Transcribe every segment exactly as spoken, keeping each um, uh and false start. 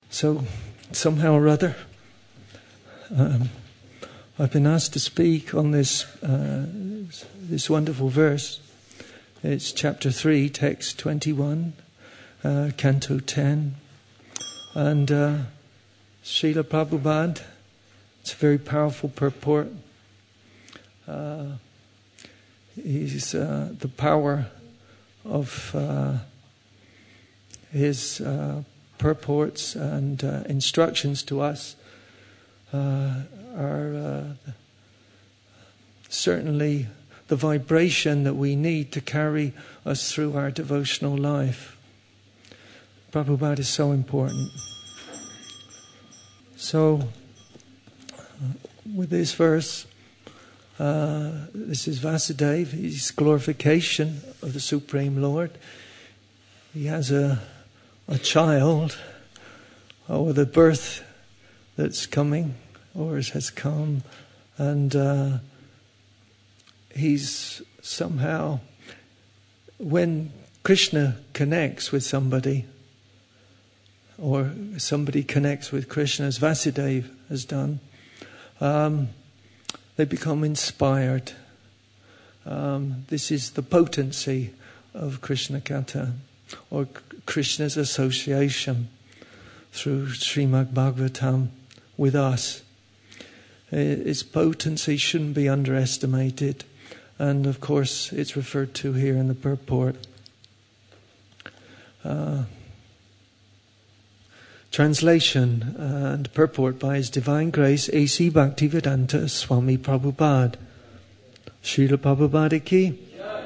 So, somehow or other, um, I've been asked to speak on this uh, this wonderful verse. It's chapter three, text twenty-one, uh, canto ten. And uh, Srila Prabhupada, it's a very powerful purport. Uh, he's uh, the power of uh, his uh, purports and uh, instructions to us uh, are uh, certainly the vibration that we need to carry us through our devotional life. Prabhupada is so important. So, with this verse, uh, this is Vasudeva, his glorification of the Supreme Lord. He has a a child, or the birth that's coming, or has come, and uh, he's somehow, when Krishna connects with somebody, or somebody connects with Krishna, as Vasudeva has done, um, they become inspired. Um, this is the potency of Krishna Katha, or Krishna's association through Srimad Bhagavatam with us. Its potency shouldn't be underestimated, and of course it's referred to here in the purport. Uh, translation and purport by His Divine Grace A C Bhaktivedanta Swami Prabhupada. Srila Prabhupada ki.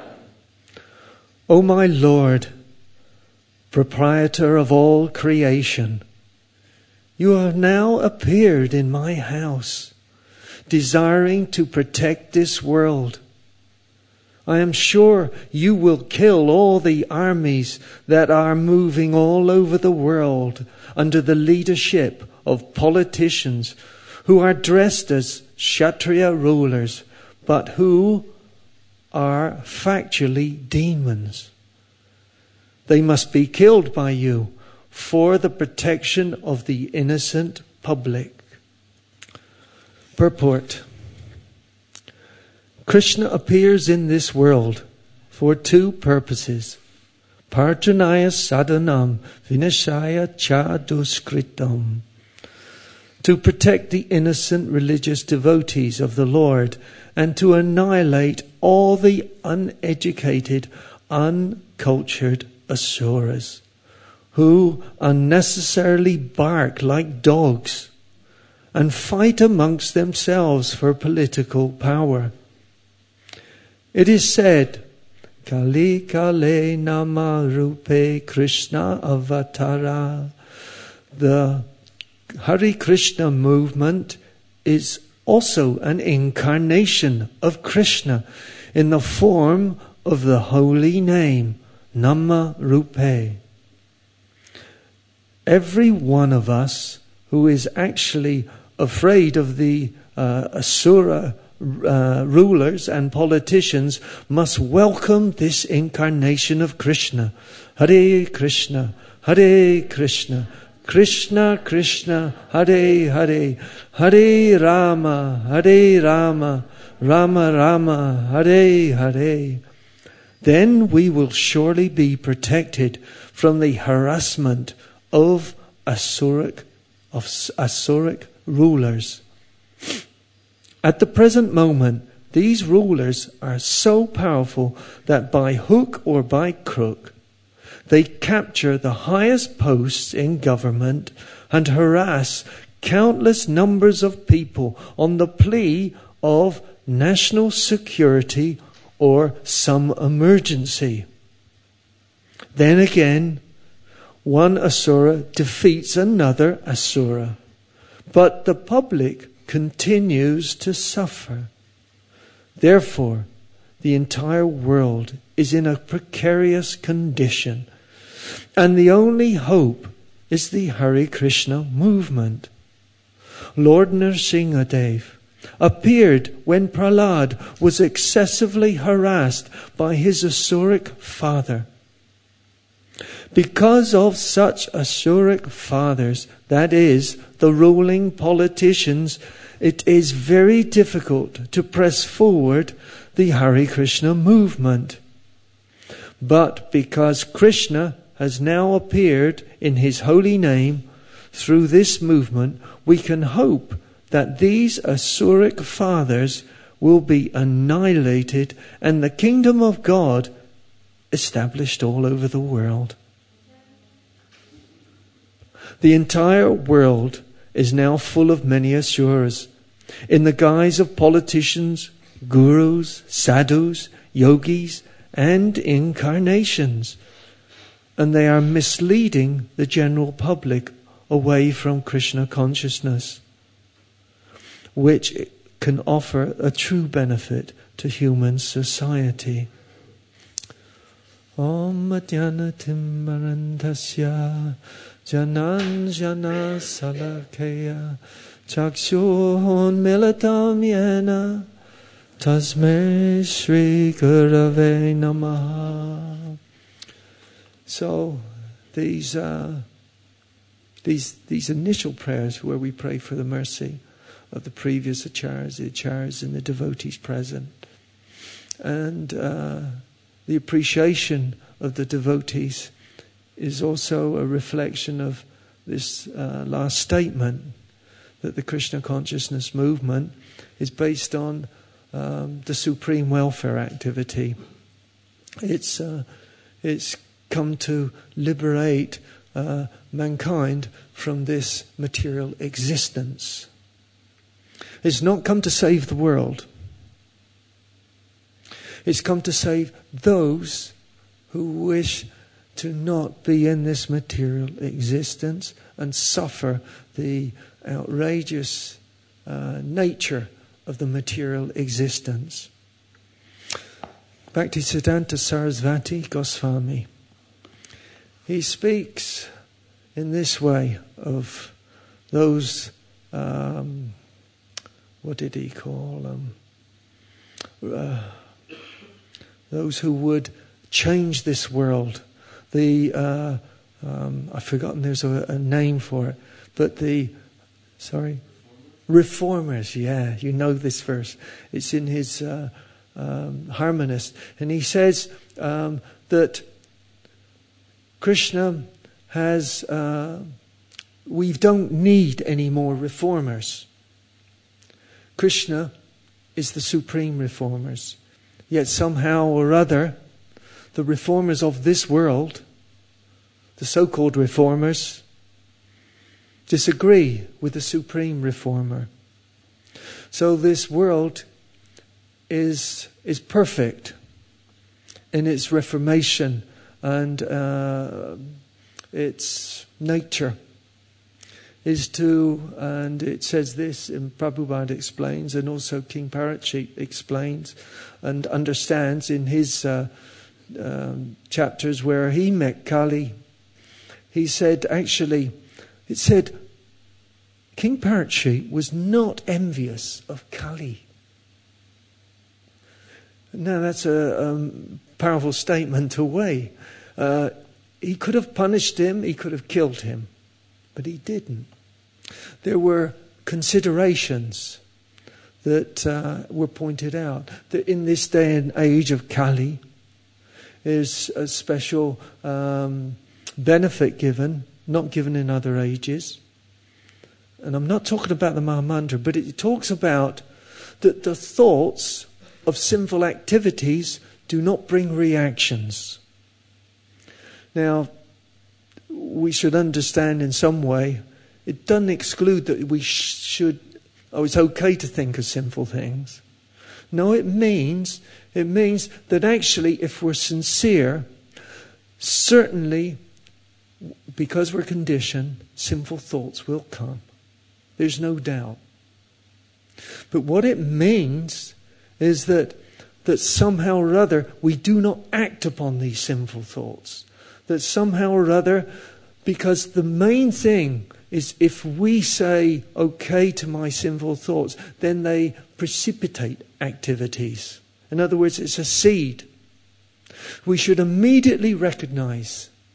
O my Lord, Proprietor of all creation, you have now appeared in my house, desiring to protect this world. I am sure you will kill all the armies that are moving all over the world under the leadership of politicians who are dressed as Kshatriya rulers, but who are factually demons. They must be killed by you for the protection of the innocent public. Purport. Krishna appears in this world for two purposes. Parjanaya sadhanam vinashaya cha duskritam. To protect the innocent religious devotees of the Lord and to annihilate all the uneducated, uncultured Asuras, who unnecessarily bark like dogs and fight amongst themselves for political power. It is said, Kali Kale Nama Rupe Krishna Avatara. The Hare Krishna movement is also an incarnation of Krishna in the form of the holy name Nama Rupe. Every one of us who is actually afraid of the uh, Asura uh, rulers and politicians must welcome this incarnation of Krishna. Hare Krishna, Hare Krishna, Krishna Krishna, Hare Hare, Hare Rama, Hare Rama, Rama Rama, Hare Hare. Then we will surely be protected from the harassment of Asuric, of Asuric rulers. At the present moment, these rulers are so powerful that by hook or by crook, they capture the highest posts in government and harass countless numbers of people on the plea of national security or some emergency. Then again, one Asura defeats another Asura, but the public continues to suffer. Therefore, the entire world is in a precarious condition, and the only hope is the Hare Krishna movement. Lord Nrsimhadev appeared when Prahlad was excessively harassed by his Asuric father. Because of such Asuric fathers, that is, the ruling politicians, it is very difficult to press forward the Hare Krishna movement. But because Krishna has now appeared in his holy name through this movement, we can hope that these Asuric fathers will be annihilated and the kingdom of God established all over the world. The entire world is now full of many Asuras, in the guise of politicians, gurus, sadhus, yogis, and incarnations. And they are misleading the general public away from Krishna consciousness, which can offer a true benefit to human society. Om Madhyana Timbarandasya Jananjana Salakaya Chakshurun Militam Yena Tasmai Shri Gurave Namaha. So these uh, these these initial prayers where we pray for the mercy of the previous acharyas, the acharyas and the devotees present, and uh, the appreciation of the devotees is also a reflection of this uh, last statement, that the Krishna consciousness movement is based on um, the supreme welfare activity. It's uh, it's come to liberate uh, mankind from this material existence. It's not come to save the world. It's come to save those who wish to not be in this material existence and suffer the outrageous uh, nature of the material existence. Bhaktisiddhanta Sarasvati Goswami, he speaks in this way of those, um, what did he call them? Uh, those who would change this world. The, uh, um, I've forgotten, there's a, a name for it, but the, sorry, reformers, yeah, you know this verse. It's in his uh, um, Harmonist. And he says um, that Krishna has, uh, we don't need any more reformers. Krishna is the supreme reformers. Yet somehow or other, the reformers of this world, the so-called reformers, disagree with the supreme reformer. So this world is is perfect in its reformation and uh, its nature is to, and it says this, and Prabhupada explains, and also King Parikshit explains and understands in his uh, um, chapters where he met Kali. He said, actually, it said, King Parikshit was not envious of Kali. Now that's a um, powerful statement to weigh. Uh, he could have punished him, he could have killed him, but he didn't. There were considerations that uh, were pointed out, that in this day and age of Kali, is a special um, benefit given, not given in other ages. And I'm not talking about the Mahamantra, but it talks about that the thoughts of sinful activities do not bring reactions. Now, we should understand in some way, it doesn't exclude that we sh- should, oh, it's okay to think of sinful things. No, it means, it means that actually if we're sincere, certainly, because we're conditioned, sinful thoughts will come. There's no doubt. But what it means is that that somehow or other we do not act upon these sinful thoughts. That somehow or other, because the main thing is if we say okay to my sinful thoughts, then they precipitate activities. In other words, it's a seed. We should immediately recognize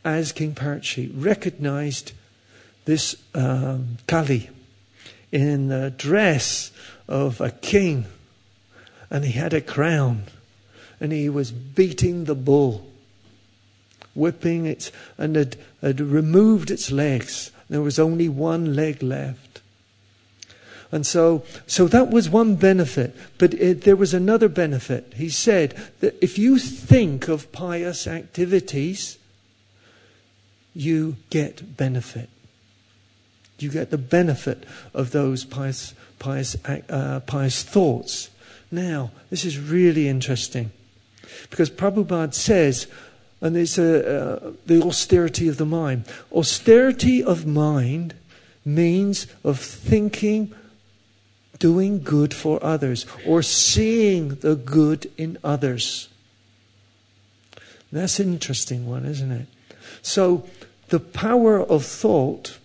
as King Parikshit recognized this um, Kali in the dress of a king, and he had a crown, and he was beating the bull, whipping it, and had, had removed its legs. There was only one leg left. And so, so that was one benefit. But it, there was another benefit. He said that if you think of pious activities, you get benefit. You get the benefit of those pious, pious, uh, pious thoughts. Now, this is really interesting, because Prabhupada says, and it's a, uh, the austerity of the mind. Austerity of mind means of thinking, doing good for others, or seeing the good in others. That's an interesting one, isn't it? So, the power of thought,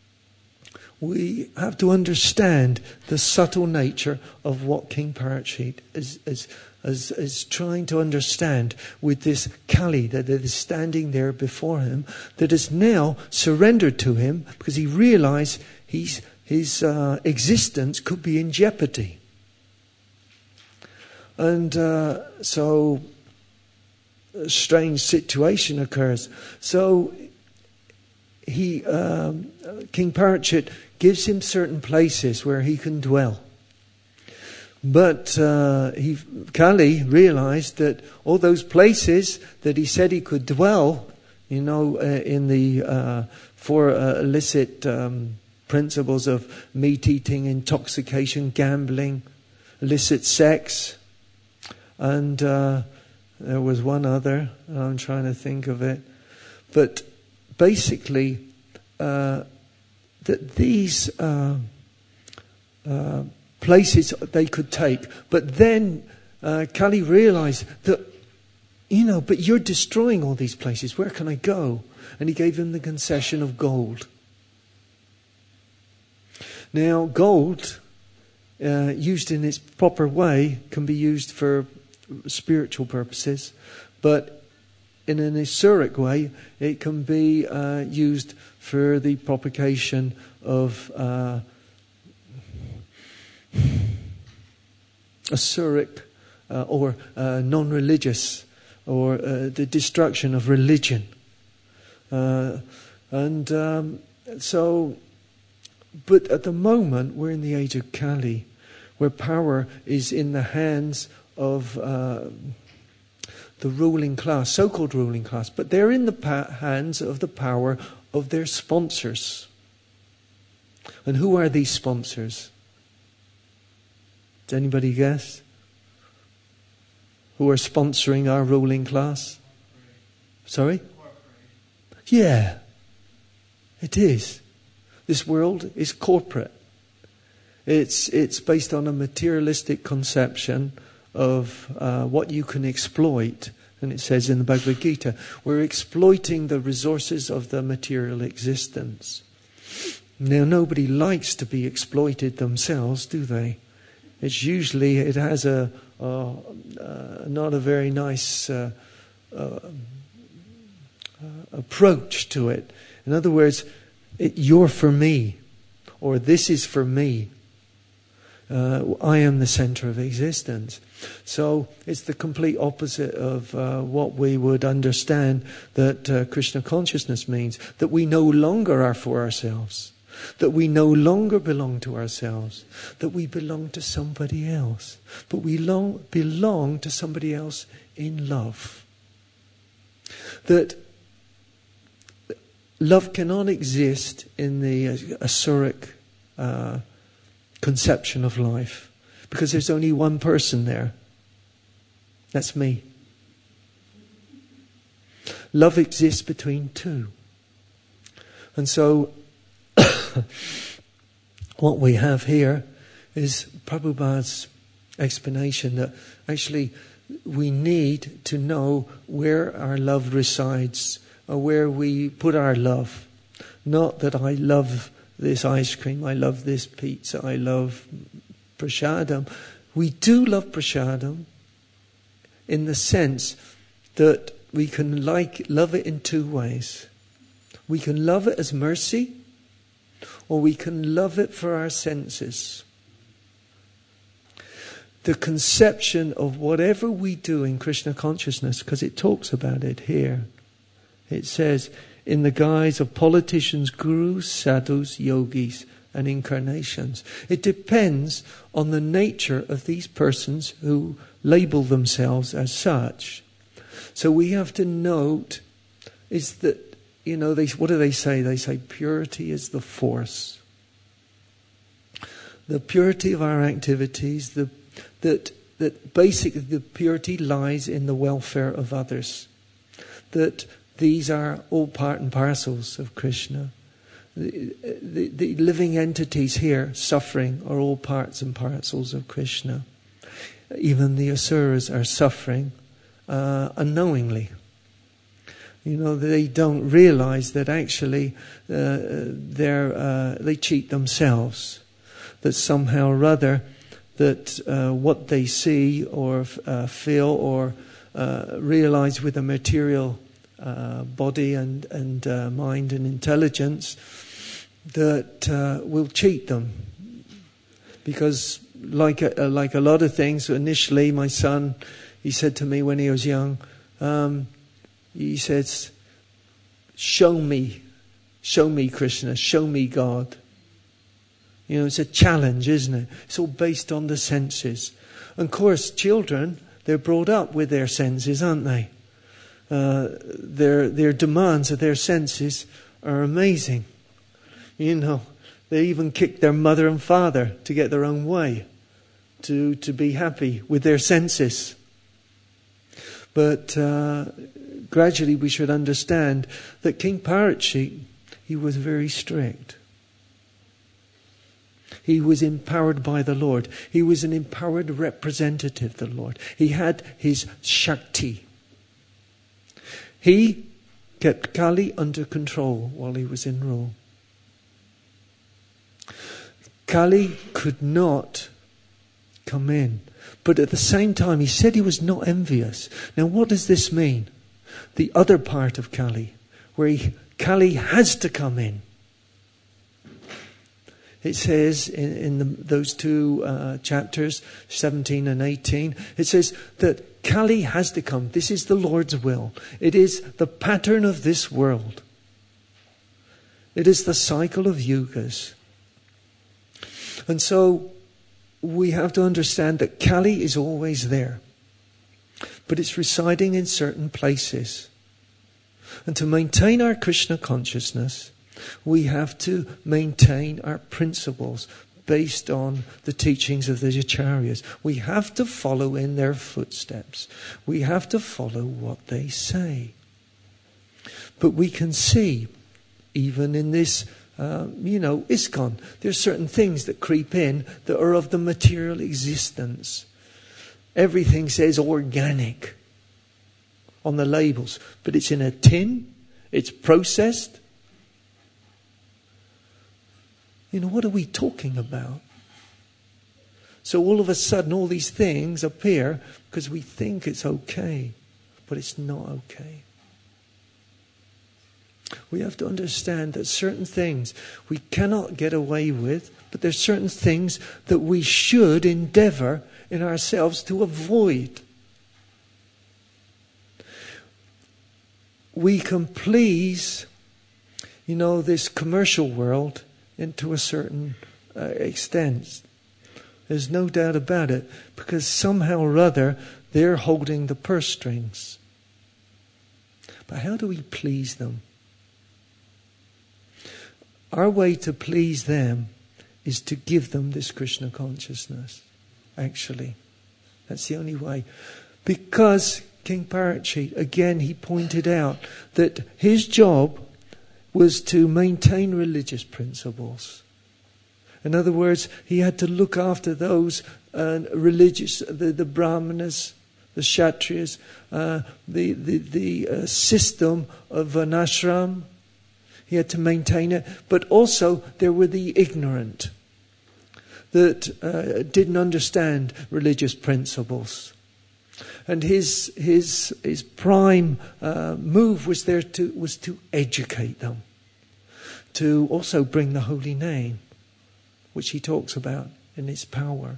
we have to understand the subtle nature of what King Parikshit is, is, is, is trying to understand with this Kali that is standing there before him, that is now surrendered to him because he realized he's, his uh, existence could be in jeopardy. And uh, so a strange situation occurs. So he, um, King Parikshit gives him certain places where he can dwell. But uh, he, Kali realized that all those places that he said he could dwell, you know, uh, in the uh, four uh, illicit um, principles of meat eating, intoxication, gambling, illicit sex, and uh, there was one other, I'm trying to think of it. But basically, uh, that these uh, uh, places they could take. But then uh, Kali realized that, you know, but you're destroying all these places. Where can I go? And he gave him the concession of gold. Now, gold, uh, used in its proper way, can be used for spiritual purposes. But in an asuric way, it can be uh, used for the propagation of uh, asuric uh, or uh, non-religious, or uh, the destruction of religion. Uh, and um, so, but at the moment, we're in the age of Kali, where power is in the hands of uh, the ruling class, so-called ruling class, but they're in the pa- hands of the power of their sponsors. And who are these sponsors? Does anybody guess? Who are sponsoring our ruling class? Sorry? Yeah, it is. This world is corporate. It's it's based on a materialistic conception of uh, what you can exploit. And it says in the Bhagavad Gita, we're exploiting the resources of the material existence. Now, nobody likes to be exploited themselves, do they? It's usually, it has a, a, a not a very nice uh, uh, approach to it. In other words, it, you're for me, or this is for me. Uh, I am the center of existence. So it's the complete opposite of uh, what we would understand that uh, Krishna consciousness means. That we no longer are for ourselves. That we no longer belong to ourselves. That we belong to somebody else. But we long, belong to somebody else in love. That love cannot exist in the asuric uh, conception of life, because there's only one person there. That's me. Love exists between two. And so what we have here is Prabhupada's explanation that actually we need to know where our love resides, or where we put our love. Not that I love this ice cream, I love this pizza, I love prasadam. We do love prasadam in the sense that we can like love it in two ways. We can love it as mercy, or we can love it for our senses. The conception of whatever we do in Krishna consciousness, because it talks about it here. It says, in the guise of politicians, gurus, sadhus, yogis, and incarnations. It depends on the nature of these persons who label themselves as such. So we have to note is that, you know, they, what do they say? They say purity is the force. The purity of our activities, the that that basically the purity lies in the welfare of others. That these are all part and parcels of Krishna. The, the, the living entities here suffering are all parts and parcels of Krishna. Even the asuras are suffering uh, unknowingly. You know, they don't realize that actually uh, they're, uh, they cheat themselves. That somehow or other that uh, what they see or uh, feel or uh, realize with a material uh, body and, and uh, mind and intelligence that uh, will cheat them. Because like a, like a lot of things, initially my son, he said to me when he was young, um, he says, show me, show me Krishna, show me God. You know, it's a challenge, isn't it? It's all based on the senses. And of course, children, they're brought up with their senses, aren't they? Uh, their their demands of their senses are amazing. You know, they even kick their mother and father to get their own way, to, to be happy with their senses. But uh, gradually we should understand that King Parikshit, he was very strict. He was empowered by the Lord. He was an empowered representative of the Lord. He had his Shakti. He kept Kali under control while he was in rule. Kali could not come in. But at the same time, he said he was not envious. Now, what does this mean? The other part of Kali, where he, Kali has to come in. It says in, in the, those two uh, chapters, seventeen and eighteen, it says that Kali has to come. This is the Lord's will. It is the pattern of this world. It is the cycle of yugas. And so we have to understand that Kali is always there. But it's residing in certain places. And to maintain our Krishna consciousness, we have to maintain our principles based on the teachings of the Acharyas. We have to follow in their footsteps. We have to follow what they say. But we can see, even in this, uh, you know, ISKCON, there's certain things that creep in that are of the material existence. Everything says organic on the labels, but it's in a tin, it's processed. You know, what are we talking about? So all of a sudden, all these things appear because we think it's okay, but it's not okay. We have to understand that certain things we cannot get away with, but there's certain things that we should endeavor in ourselves to avoid. We can please, you know, this commercial world into a certain uh, extent. There's no doubt about it, because somehow or other they're holding the purse strings. But how do we please them? Our way to please them is to give them this Krishna consciousness. Actually, that's the only way. Because King Parikshit, again, he pointed out that his job was to maintain religious principles. In other words, he had to look after those uh, religious, the, the brahmanas, the kshatriyas, uh, the the, the uh, system of an ashram. He had to maintain it. But also there were the ignorant that uh, didn't understand religious principles. And his his his prime uh, move was there to was to educate them, to also bring the holy name, which he talks about in its power.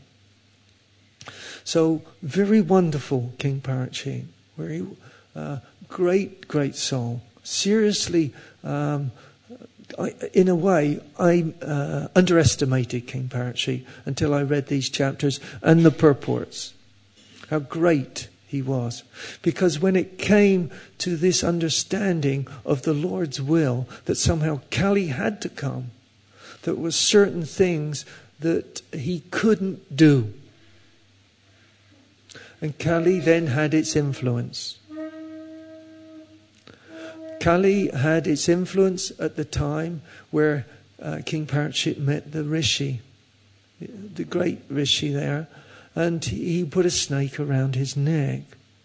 So very wonderful, King Parachi. Very uh, great, great soul. Seriously, um, I, in a way, I uh, underestimated King Parachi until I read these chapters and the purports. How great he was. Because when it came to this understanding of the Lord's will, that somehow Kali had to come, there were certain things that he couldn't do. And Kali then had its influence. Kali had its influence at the time where uh, King Parikshit met the Rishi, the great Rishi there, and he put a snake around his neck.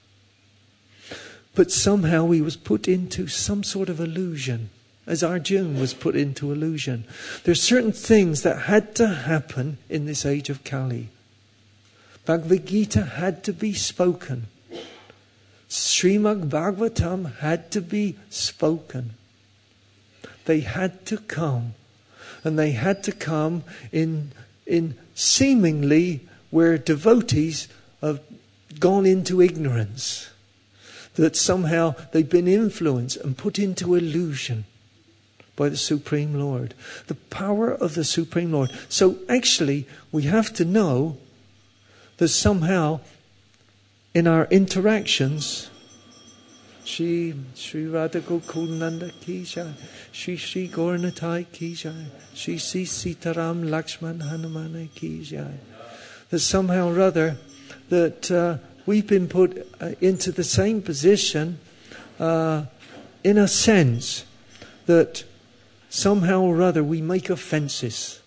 But somehow he was put into some sort of illusion, as Arjuna was put into illusion. There's certain things that had to happen in this age of Kali. Bhagavad Gita had to be spoken. Srimad Bhagavatam had to be spoken. They had to come. And they had to come in, in seemingly where devotees have gone into ignorance. That somehow they've been influenced and put into illusion by the Supreme Lord. The power of the Supreme Lord. So actually we have to know that somehow in our interactions, Shri Shri Radha Gokulnanda ki jai, Shri Shri Gauranatai ki jai, Shri Shri Sitaram Lakshman Hanumane ki jai, that somehow or other that uh, we've been put uh, into the same position uh, in a sense that somehow or other we make offences.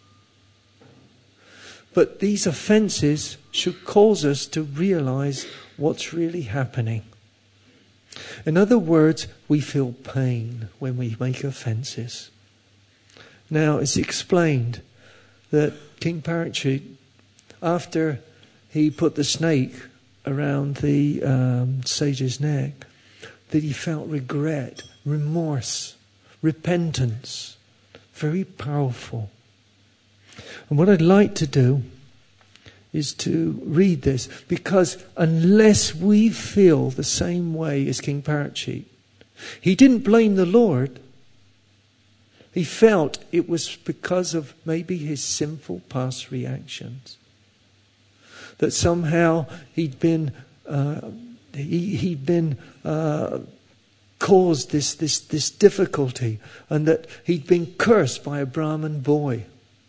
But these offences should cause us to realise what's really happening. In other words, we feel pain when we make offences. Now, it's explained that King Parikshit, after he put the snake around the um, sage's neck, that he felt regret, remorse, repentance. Very powerful. And what I'd like to do is to read this, because unless we feel the same way as King Parikshit, he didn't blame the Lord. He felt it was because of maybe his sinful past reactions. That somehow he'd been uh, he, he'd been uh, caused this, this, this difficulty, and that he'd been cursed by a Brahmin boy.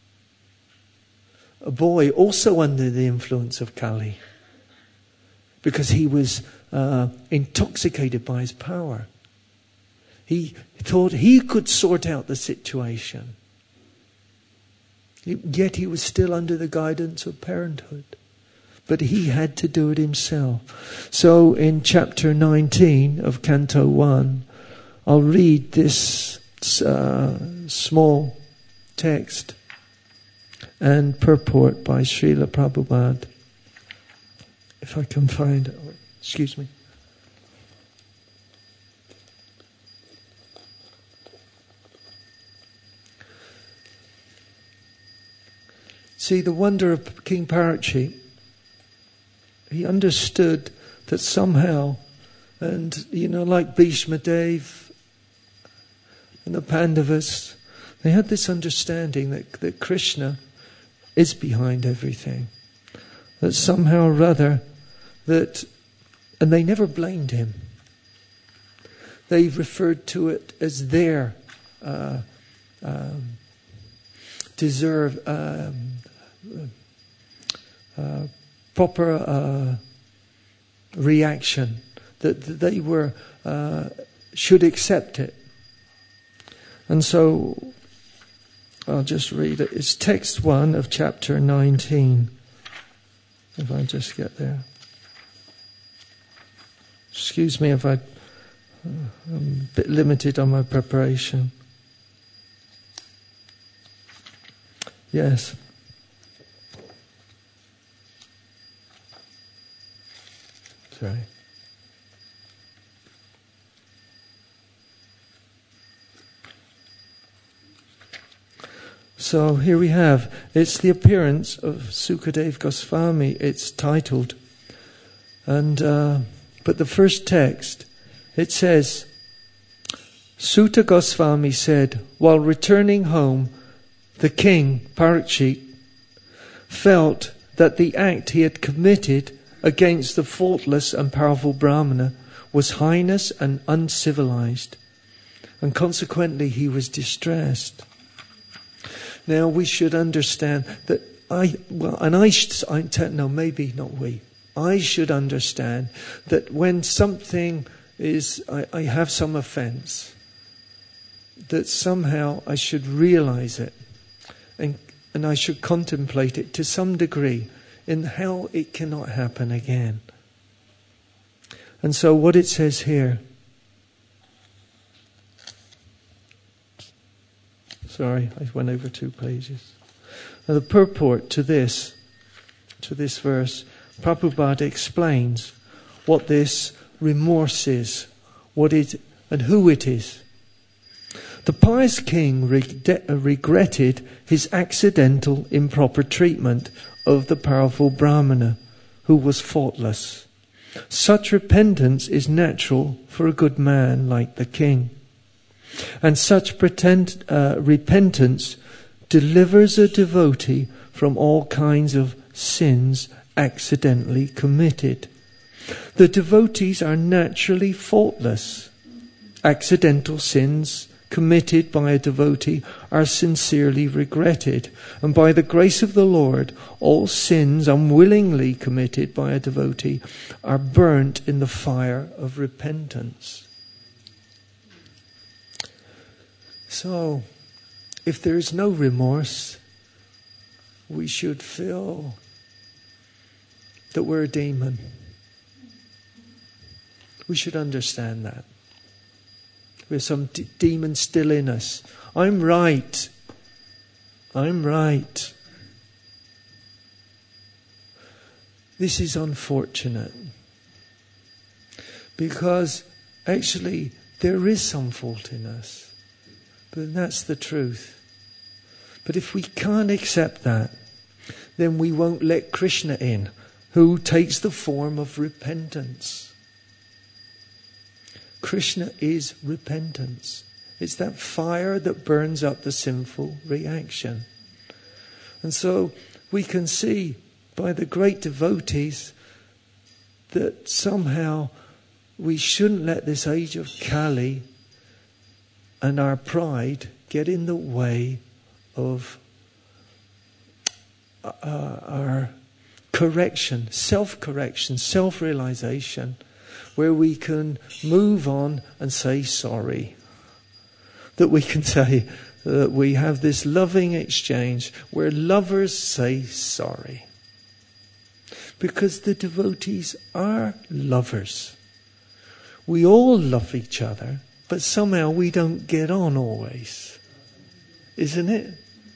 A boy also under the influence of Kali, because he was uh, intoxicated by his power. He thought he could sort out the situation. Yet he was still under the guidance of parenthood. But he had to do it himself. So in chapter nineteen of Canto one, I'll read this uh, small text and purport by Srila Prabhupada. If I can find it. Excuse me. See, the wonder of King Parikshit, he understood that somehow, and you know, like Bhishma Dev and the Pandavas, they had this understanding that, that Krishna is behind everything. That somehow or other, that, and they never blamed him. They referred to it as their uh, um, deserve um, uh, proper uh, reaction, that, that they were uh, should accept it. And so I'll just read it. It's text one of chapter nineteen. If I just get there. Excuse me if I, uh, I'm a bit limited on my preparation. Yes. Sorry. So here we have, it's the appearance of Sukadev Goswami, it's titled. And uh, but the first text, it says, Suta Goswami said, while returning home, the king, Parikshit, felt that the act he had committed against the faultless and powerful Brahmana was heinous and uncivilized, and consequently he was distressed. Now we should understand that I, well, and I should, I, no, maybe not we, I should understand that when something is, I, I have some offence, that somehow I should realize it, and and I should contemplate it to some degree in how it cannot happen again. And so what it says here, sorry, I went over two pages. Now the purport to this, to this verse, Prabhupada explains what this remorse is, what it, and who it is. The pious king reg- regretted his accidental improper treatment of the powerful Brahmana, who was faultless. Such repentance is natural for a good man like the king. And such pretend, uh, repentance delivers a devotee from all kinds of sins accidentally committed. The devotees are naturally faultless. Accidental sins committed by a devotee are sincerely regretted, and by the grace of the Lord, all sins unwillingly committed by a devotee are burnt in the fire of repentance. So, if there is no remorse, we should feel that we're a demon. We should understand that. There's some d- demon still in us. I'm right. I'm right. This is unfortunate. Because actually there is some fault in us. But that's the truth. But if we can't accept that, then we won't let Krishna in, who takes the form of repentance. Krishna is repentance. It's that fire that burns up the sinful reaction. And so we can see by the great devotees that somehow we shouldn't let this age of Kali and our pride get in the way of uh, our correction, self-correction, self-realization, where we can move on and say sorry. That we can say that we have this loving exchange where lovers say sorry. Because the devotees are lovers. We all love each other, but somehow we don't get on always. Isn't it?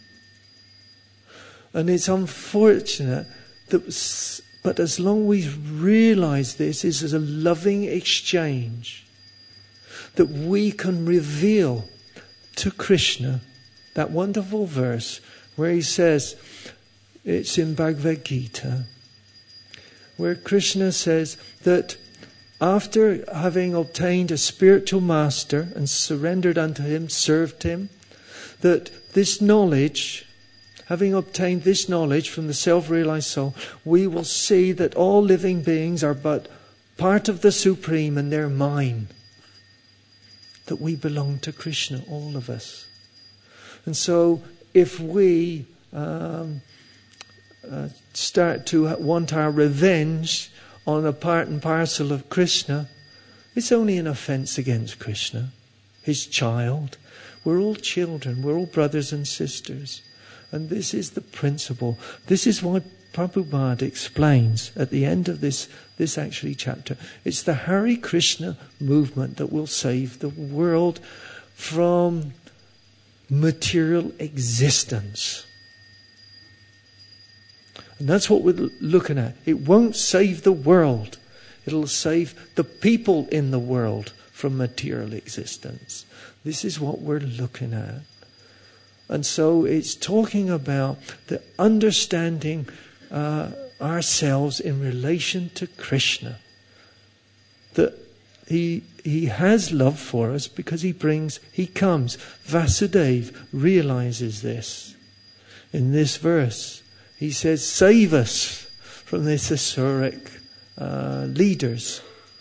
And it's unfortunate that, but as long as we realise this is as a loving exchange, that we can reveal to Krishna that wonderful verse where he says, it's in Bhagavad Gita, where Krishna says that after having obtained a spiritual master and surrendered unto him, served him, that this knowledge, having obtained this knowledge from the self-realized soul, we will see that all living beings are but part of the Supreme and they're mine. That we belong to Krishna, all of us. And so if we um, uh, start to want our revenge on a part and parcel of Krishna, it's only an offence against Krishna, his child. We're all children, we're all brothers and sisters. And this is the principle. This is why Prabhupada explains at the end of this, this actually chapter. It's the Hare Krishna movement that will save the world from material existence. And that's what we're looking at. It won't save the world. It'll save the people in the world from material existence. This is what we're looking at. And so it's talking about the understanding uh, ourselves in relation to Krishna. That he he has love for us because he brings, he comes. Vasudeva realizes this. In this verse, he says, save us from this Asuric uh, leaders.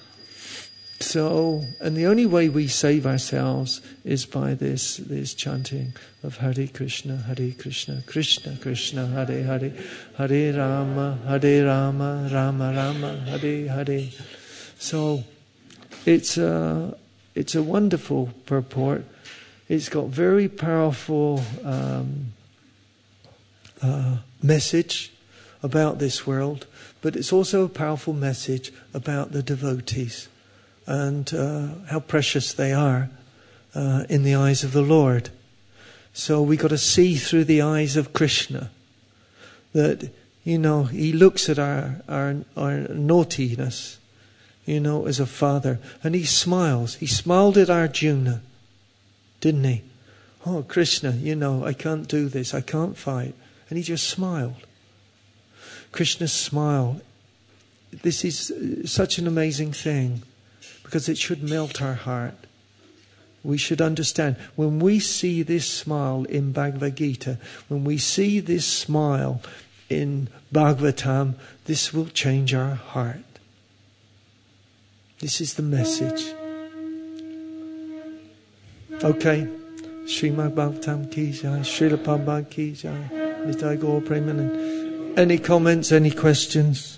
So, and the only way we save ourselves is by this this chanting of Hare Krishna, Hare Krishna, Krishna Krishna, Hare Hare, Hare Rama, Hare Rama, Rama Rama, Hare Hare. So, it's a it's a wonderful purport. It's got very powerful um, uh, message about this world, but it's also a powerful message about the devotees. And uh, how precious they are uh, in the eyes of the Lord. So we got to see through the eyes of Krishna that, you know, he looks at our, our our naughtiness, you know, as a father, and he smiles. He smiled at Arjuna, didn't he? Oh, Krishna, you know, I can't do this, I can't fight. And he just smiled. Krishna's smile. This is such an amazing thing. Because it should melt our heart. We should understand, when we see this smile in Bhagavad Gita, when we see this smile in Bhagavatam, this will change our heart. This is the message. Okay. Srimad Bhagavatam ki jai, Srila Prabhupada ki jai, Nitai Gaur Premanand. Any comments, any questions?